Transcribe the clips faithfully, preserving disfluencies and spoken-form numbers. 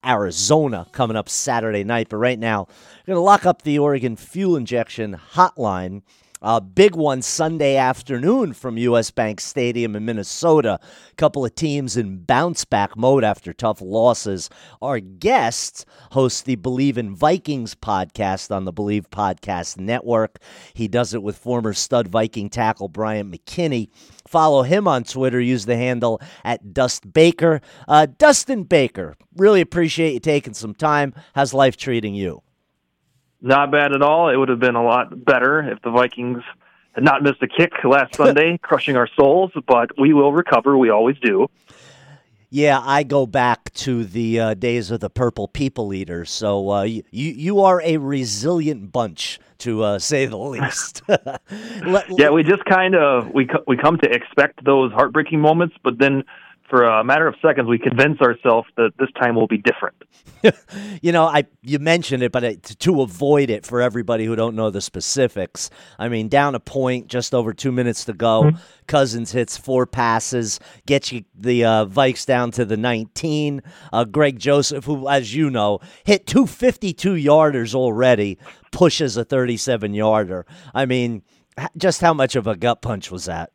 Arizona coming up Saturday night. But right now, we're going to lock up the Oregon Fuel Injection Hotline. A big one Sunday afternoon from U S. Bank Stadium in Minnesota. A couple of teams in bounce-back mode after tough losses. Our guest hosts the Believe in Vikings podcast on the Believe Podcast Network. He does it with former stud Viking tackle Bryant McKinnie. Follow him on Twitter. Use the handle at Dust Baker. Uh, Dustin Baker, really appreciate you taking some time. How's life treating you? Not bad at all. It would have been a lot better if the Vikings had not missed a kick last Sunday, crushing our souls, but we will recover. We always do. Yeah, I go back to the uh, days of the Purple People Eaters, so uh, you, you are a resilient bunch, to uh, say the least. Let, yeah, we just kind of, we, we come to expect those heartbreaking moments, but then for a matter of seconds, we convince ourselves that this time will be different. You know, I you mentioned it, but it, to avoid it for everybody who don't know the specifics, I mean, down a point, just over two minutes to go, mm-hmm. Cousins hits four passes, gets you the uh, Vikes down to the nineteen. Uh, Greg Joseph, who, as you know, hit two fifty-two-yarders already, pushes a thirty-seven-yarder. I mean, just how much of a gut punch was that?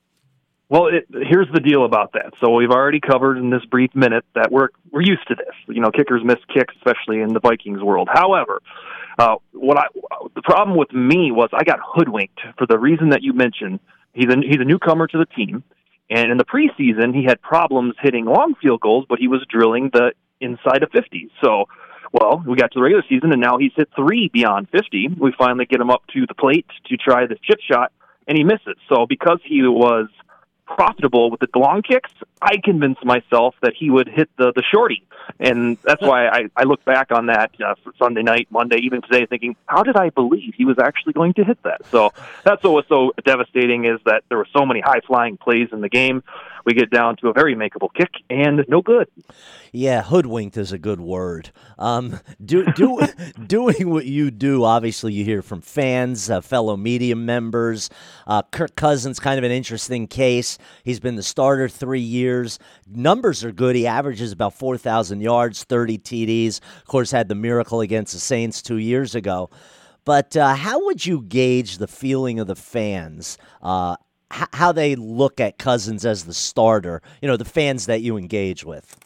Well, it, here's the deal about that. So we've already covered in this brief minute that we're we're used to this. You know, kickers miss kicks, especially in the Vikings world. However, uh, what I the problem with me was I got hoodwinked for the reason that you mentioned. He's a he's a newcomer to the team, and in the preseason he had problems hitting long field goals, but he was drilling the inside of fifty. So, well, we got to the regular season, and now he's hit three beyond fifty. We finally get him up to the plate to try the chip shot, and he misses. So because he was profitable with the long kicks, I convinced myself that he would hit the, the shorty. And that's why I, I look back on that uh, for Sunday night, Monday, even today, thinking, how did I believe he was actually going to hit that? So that's what was so devastating, is that there were so many high-flying plays in the game. We get down to a very makeable kick, and no good. Yeah, hoodwinked is a good word. Um, do, do, doing what you do, obviously you hear from fans, uh, fellow media members. Uh, Kirk Cousins, kind of an interesting case. He's been the starter three years. Numbers are good. He averages about four thousand yards, thirty T Ds. Of course, had the miracle against the Saints two years ago. But uh, how would you gauge the feeling of the fans, uh, h- how they look at Cousins as the starter, you know, the fans that you engage with?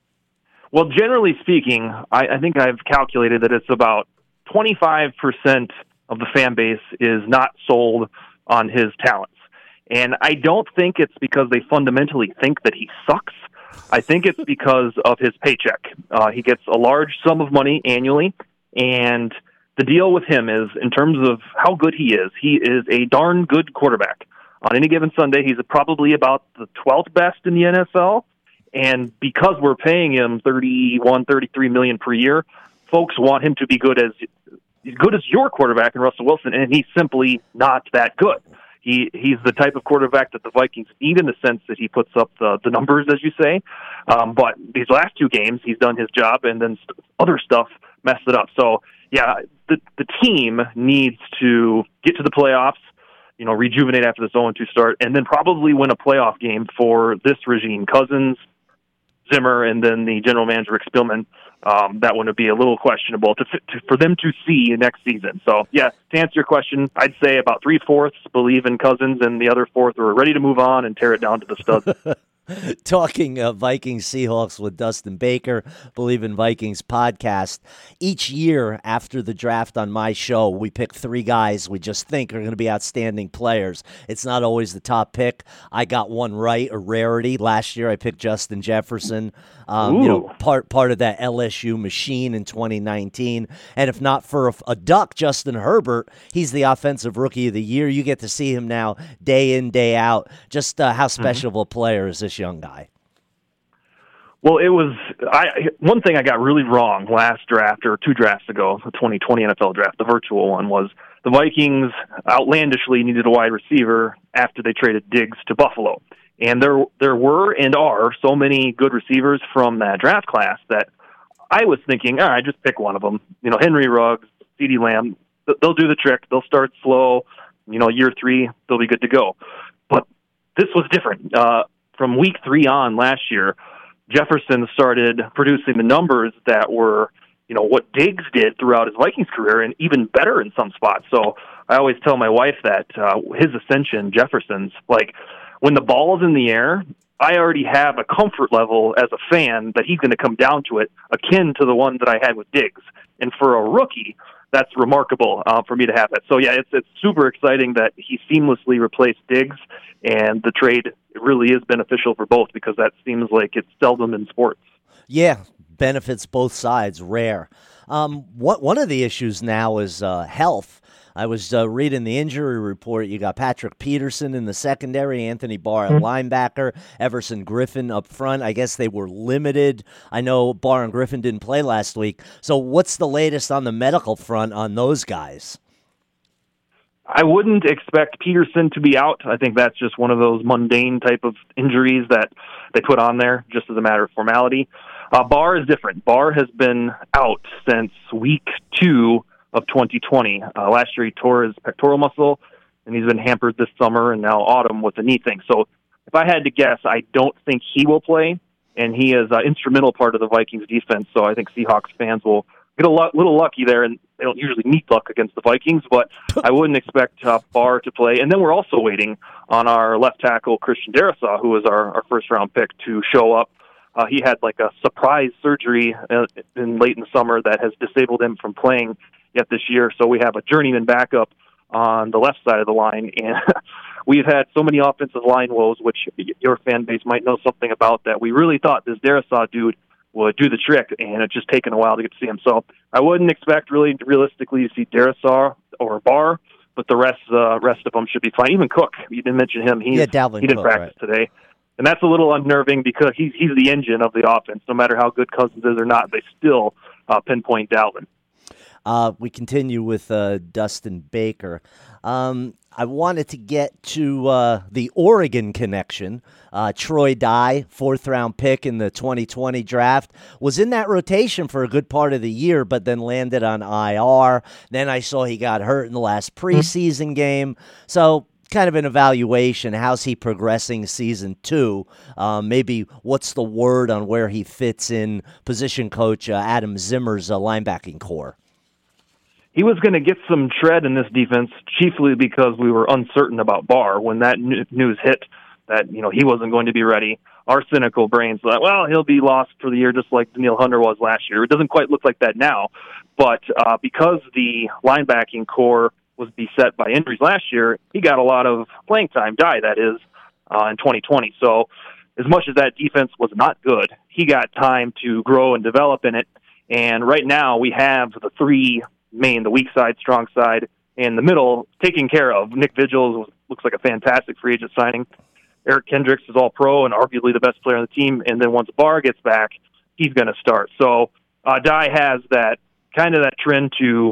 Well, generally speaking, I, I think I've calculated that it's about twenty-five percent of the fan base is not sold on his talents. And I don't think it's because they fundamentally think that he sucks. I think it's because of his paycheck. Uh, he gets a large sum of money annually, and the deal with him is, in terms of how good he is, he is a darn good quarterback. On any given Sunday, he's probably about the twelfth best in the N F L, and because we're paying him thirty-one, thirty-three million dollars per year, folks want him to be good as good as your quarterback in Russell Wilson, and he's simply not that good. He he's the type of quarterback that the Vikings need, in the sense that he puts up the, the numbers, as you say. Um, but these last two games, he's done his job, and then st- other stuff messed it up. So, yeah, the the team needs to get to the playoffs, you know, rejuvenate after this oh and two start, and then probably win a playoff game for this regime. Cousins, Zimmer, and then the general manager, Rick Spielman. Um, that one would be a little questionable to, to, for them to see next season. So, yeah, to answer your question, I'd say about three-fourths believe in Cousins, and the other fourth are ready to move on and tear it down to the studs. Talking uh, Vikings Seahawks with Dustin Baker, Believe in Vikings podcast. Each year after the draft on my show, we pick three guys we just think are going to be outstanding players. It's not always the top pick. I got one right, a rarity. Last year I picked Justin Jefferson, um, you know, part part of that L S U machine in twenty nineteen. And if not for a, a duck, Justin Herbert, he's the offensive rookie of the year. You get to see him now day in, day out. Just uh, how special mm-hmm. of a player is this young guy? Well, it was I. One thing I got really wrong last draft, or two drafts ago, the twenty twenty N F L draft, the virtual one, was the Vikings outlandishly needed a wide receiver after they traded Diggs to Buffalo. And there there were and are so many good receivers from that draft class that I was thinking, all right, just pick one of them. You know, Henry Ruggs, CeeDee Lamb, they'll do the trick. They'll start slow. You know, year three, they'll be good to go. But this was different. Uh, from week three on last year, Jefferson started producing the numbers that were, you know, what Diggs did throughout his Vikings career, and even better in some spots. So I always tell my wife that uh, his ascension, Jefferson's, like when the ball's in the air, I already have a comfort level as a fan that he's going to come down to it, akin to the one that I had with Diggs. And for a rookie, that's remarkable uh, for me to have that. So yeah, it's it's super exciting that he seamlessly replaced Diggs, and the trade really is beneficial for both because that seems like it's seldom in sports. Yeah, benefits both sides, rare. Um, what one of the issues now is uh, health. I was uh, reading the injury report. You got Patrick Peterson in the secondary, Anthony Barr at mm-hmm. linebacker, Everson Griffin up front. I guess they were limited. I know Barr and Griffin didn't play last week. So what's the latest on the medical front on those guys? I wouldn't expect Peterson to be out. I think that's just one of those mundane type of injuries that they put on there just as a matter of formality. Uh, Barr is different. Barr has been out since week two of twenty twenty. Uh, last year he tore his pectoral muscle, and he's been hampered this summer and now autumn with the knee thing. So if I had to guess, I don't think he will play, and he is an instrumental part of the Vikings defense, so I think Seahawks fans will get a lo- little lucky there, and they don't usually need luck against the Vikings, but I wouldn't expect uh, Barr to play. And then we're also waiting on our left tackle, Christian Darrisaw, who was our, our first-round pick, to show up. Uh, he had like a surprise surgery uh, in late in the summer that has disabled him from playing yet this year. So we have a journeyman backup on the left side of the line, and we've had so many offensive line woes, which your fan base might know something about, that we really thought this Darrisaw dude would do the trick, and it's just taken a while to get to see him. So I wouldn't expect really realistically to see Darrisaw or Barr, but the rest uh, rest of them should be fine. Even Cook, you didn't mention him. He's, yeah, Dalvin he didn't Cook, practice right. today. And that's a little unnerving because he's he's the engine of the offense. No matter how good Cousins is or not, they still uh, pinpoint Dalvin. Uh, we continue with uh, Dustin Baker. Um, I wanted to get to uh, the Oregon connection. Uh, Troy Dye, fourth-round pick in the twenty twenty draft, was in that rotation for a good part of the year, but then landed on I R. Then I saw he got hurt in the last preseason game. So kind of an evaluation. How's he progressing season two? Um, maybe what's the word on where he fits in position coach uh, Adam Zimmer's uh, linebacking core? He was going to get some tread in this defense, chiefly because we were uncertain about Barr. When that n- news hit that, you know, he wasn't going to be ready, our cynical brains thought, well, he'll be lost for the year just like Danielle Hunter was last year. It doesn't quite look like that now, but uh, because the linebacking core was beset by injuries last year, he got a lot of playing time, Dye, that is, uh, in twenty twenty. So as much as that defense was not good, he got time to grow and develop in it. And right now we have the three main, the weak side, strong side, and the middle taken care of. Nick Vigil looks like a fantastic free agent signing. Eric Kendricks is all pro and arguably the best player on the team. And then once Barr gets back, he's going to start. So uh, Dye has that kind of that trend to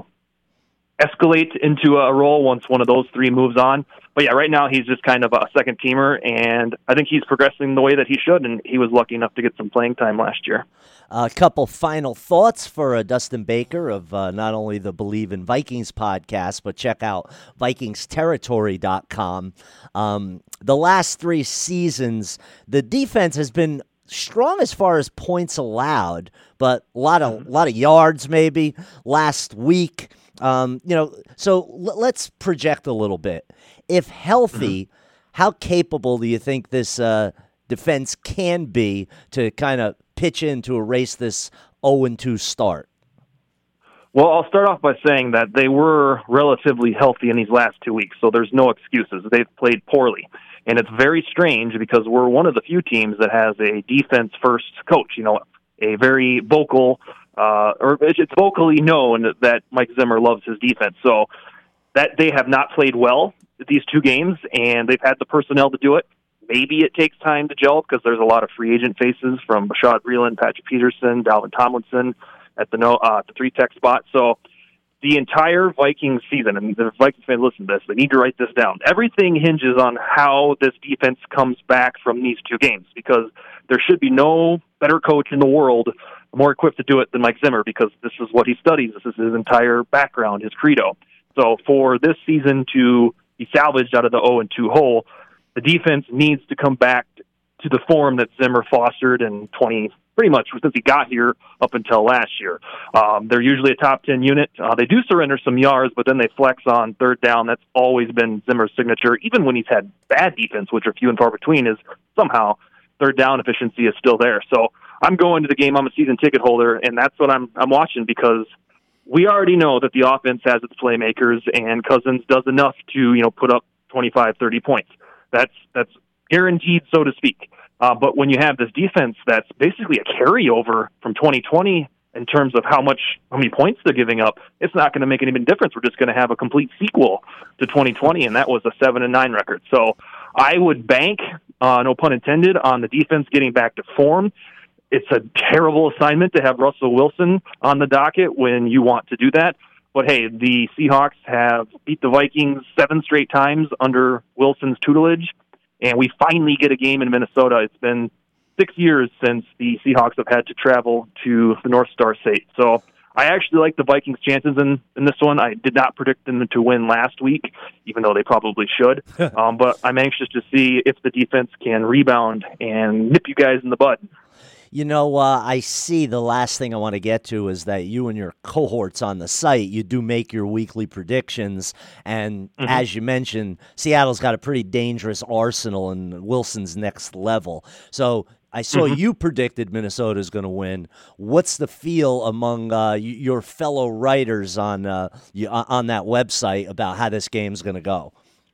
escalate into a role once one of those three moves on. But yeah, right now he's just kind of a second teamer, and I think he's progressing the way that he should, and he was lucky enough to get some playing time last year. A couple final thoughts for uh, Dustin Baker of uh, not only the Believe in Vikings podcast, but check out Vikings Territory dot com. Um, the last three seasons, the defense has been strong as far as points allowed, but a lot of, a lot of yards maybe. Last week, Um, you know, so l- let's project a little bit. If healthy, mm-hmm. how capable do you think this uh, defense can be to kind of pitch in to erase this oh and two start? Well, I'll start off by saying that they were relatively healthy in these last two weeks, so there's no excuses. They've played poorly. And it's very strange because we're one of the few teams that has a defense-first coach, you know, a very vocal Uh, or it's vocally known that Mike Zimmer loves his defense. So that they have not played well these two games, and they've had the personnel to do it. Maybe it takes time to gel because there's a lot of free agent faces from Bashaud Breeland, Patrick Peterson, Dalvin Tomlinson at the no uh, the three tech spot. So the entire Vikings season, and the Vikings fans listen to this, they need to write this down. Everything hinges on how this defense comes back from these two games, because there should be no better coach in the world more equipped to do it than Mike Zimmer, because this is what he studies. This is his entire background, his credo. So for this season to be salvaged out of the oh and two hole, the defense needs to come back to the form that Zimmer fostered in twenty, pretty much since he got here up until last year. Um, they're usually a top ten unit. Uh, they do surrender some yards, but then they flex on third down. That's always been Zimmer's signature, even when he's had bad defense, which are few and far between, is somehow third down efficiency is still there. So I'm going to the game. I'm a season ticket holder, and that's what I'm I'm watching because we already know that the offense has its playmakers, and Cousins does enough to, you know, put up twenty-five, thirty points. That's that's guaranteed, so to speak. Uh, but when you have this defense that's basically a carryover from twenty twenty in terms of how much, how many points they're giving up, it's not going to make any difference. We're just going to have a complete sequel to twenty twenty, and that was a seven and nine record. So I would bank, uh, no pun intended, on the defense getting back to form. It's a terrible assignment to have Russell Wilson on the docket when you want to do that. But, hey, the Seahawks have beat the Vikings seven straight times under Wilson's tutelage, and we finally get a game in Minnesota. It's been six years since the Seahawks have had to travel to the North Star State. So I actually like the Vikings' chances in, in this one. I did not predict them to win last week, even though they probably should. um, but I'm anxious to see if the defense can rebound and nip you guys in the bud. You know, uh, I see the last thing I want to get to is that you and your cohorts on the site, you do make your weekly predictions. And mm-hmm. as you mentioned, Seattle's got a pretty dangerous arsenal and Wilson's next level. So I saw mm-hmm. you predicted Minnesota's going to win. What's the feel among uh, your fellow writers on uh, you, on that website about how this game's going to go?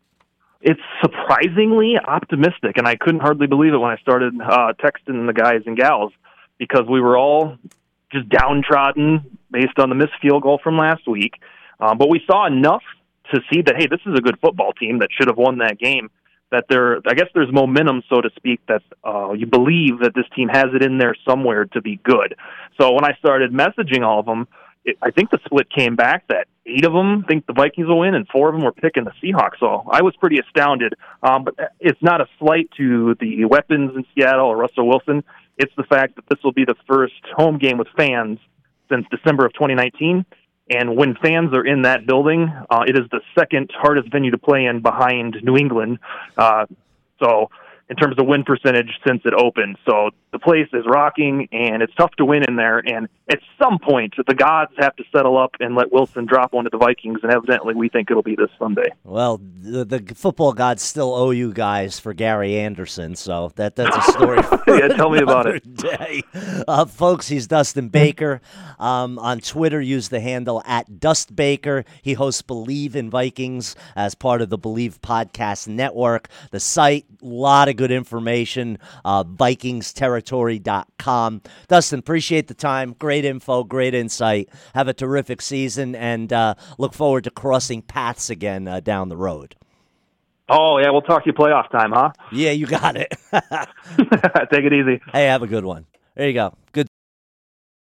It's surprisingly optimistic, and I couldn't hardly believe it when I started uh, texting the guys and gals because we were all just downtrodden based on the missed field goal from last week. Um, but we saw enough to see that, hey, this is a good football team that should have won that game, that there, I guess there's momentum, so to speak, that uh, you believe that this team has it in there somewhere to be good. So when I started messaging all of them, it, I think the split came back that eight of them think the Vikings will win, and four of them were picking the Seahawks. So I was pretty astounded. Um, but it's not a slight to the weapons in Seattle or Russell Wilson. It's the fact that this will be the first home game with fans since December of twenty nineteen. And when fans are in that building, uh, it is the second hardest venue to play in behind New England. Uh, so in terms of win percentage since it opened. So the place is rocking, and it's tough to win in there. And at some point, the gods have to settle up and let Wilson drop one to the Vikings, and evidently we think it'll be this Sunday. Well, the, the football gods still owe you guys for Gary Anderson, so that that's a story for yeah, tell me about it. Day. Uh, folks, he's Dustin Baker. Um, on Twitter, use the handle at DustBaker. He hosts Believe in Vikings as part of the Believe Podcast Network. The site, a lot of good information, uh, Vikings Territory dot com. Dustin, appreciate the time. Great info, great insight. Have a terrific season, and uh, look forward to crossing paths again uh, down the road. Oh, yeah, we'll talk to you playoff time, huh? Yeah, you got it. Take it easy. Hey, have a good one. There you go. Good